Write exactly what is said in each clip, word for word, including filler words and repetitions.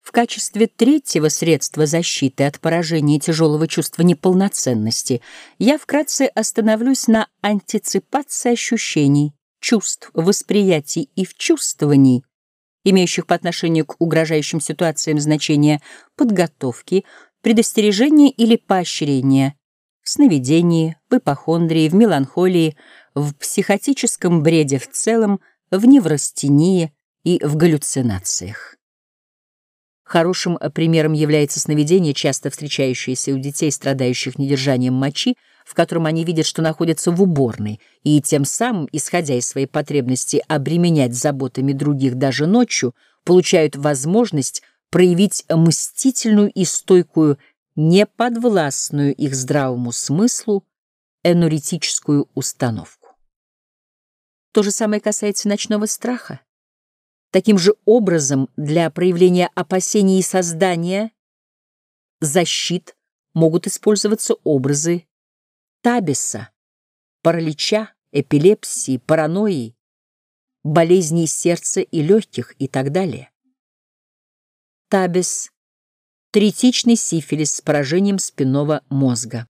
В качестве третьего средства защиты от поражения тяжелого чувства неполноценности я вкратце остановлюсь на антиципации ощущений, чувств, восприятий и вчувствований, имеющих по отношению к угрожающим ситуациям значение подготовки, предостережения или поощрения, в сновидении, в ипохондрии, в меланхолии, в психотическом бреде в целом, в неврастении и в галлюцинациях. Хорошим примером является сновидение, часто встречающееся у детей, страдающих недержанием мочи, в котором они видят, что находятся в уборной, и тем самым, исходя из своей потребности обременять заботами других даже ночью, получают возможность проявить мстительную и стойкую, неподвластную их здравому смыслу энуритическую установку. То же самое касается ночного страха. Таким же образом, для проявления опасений и создания защит могут использоваться образы табиса, паралича, эпилепсии, паранойи, болезней сердца и легких и так далее. Табис — третичный сифилис с поражением спинного мозга.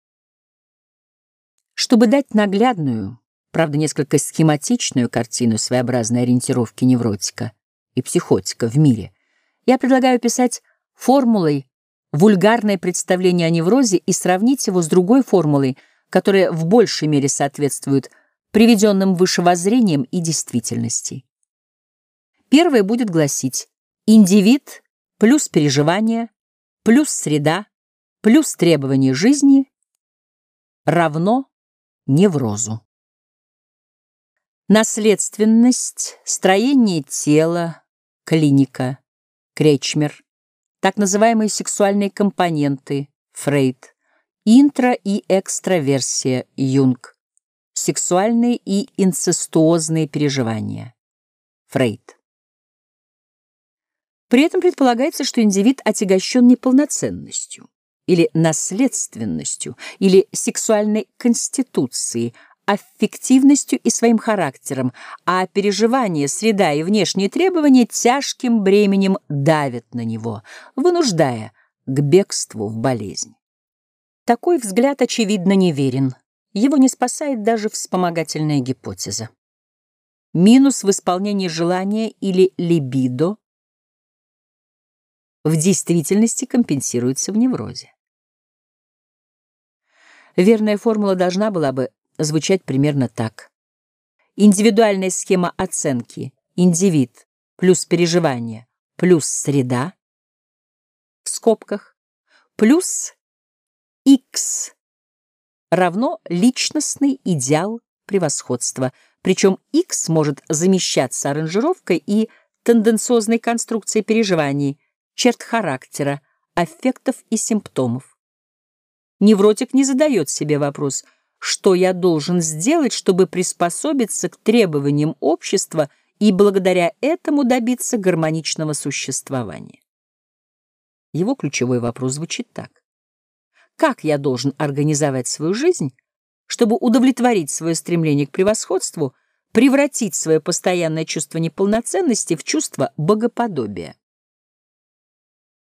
Чтобы дать наглядную, правда, несколько схематичную картину своеобразной ориентировки невротика и психотика в мире, я предлагаю писать формулой вульгарное представление о неврозе и сравнить его с другой формулой, которая в большей мере соответствует приведенным выше воззрениям и действительности. Первая будет гласить: индивид плюс переживания плюс среда плюс требования жизни равно неврозу. Наследственность, строение тела, клиника, Кречмер, так называемые сексуальные компоненты, Фрейд, интро- и экстраверсия, Юнг, сексуальные и инцестуозные переживания, Фрейд. При этом предполагается, что индивид отягощен неполноценностью, или наследственностью, или сексуальной конституцией, аффективностью и своим характером, а переживания, среда и внешние требования тяжким бременем давят на него, вынуждая к бегству в болезнь. Такой взгляд, очевидно, неверен. Его не спасает даже вспомогательная гипотеза. Минус в исполнении желания или либидо в действительности компенсируется в неврозе. Верная формула должна была бы звучать примерно так. Индивидуальная схема оценки индивид плюс переживание плюс среда в скобках плюс X равно личностный идеал превосходства, причем X может замещаться аранжировкой и тенденциозной конструкцией переживаний, черт характера, аффектов и симптомов. Невротик не задает себе вопрос: что я должен сделать, чтобы приспособиться к требованиям общества и благодаря этому добиться гармоничного существования. Его ключевой вопрос звучит так: как я должен организовать свою жизнь, чтобы удовлетворить свое стремление к превосходству, превратить свое постоянное чувство неполноценности в чувство богоподобия?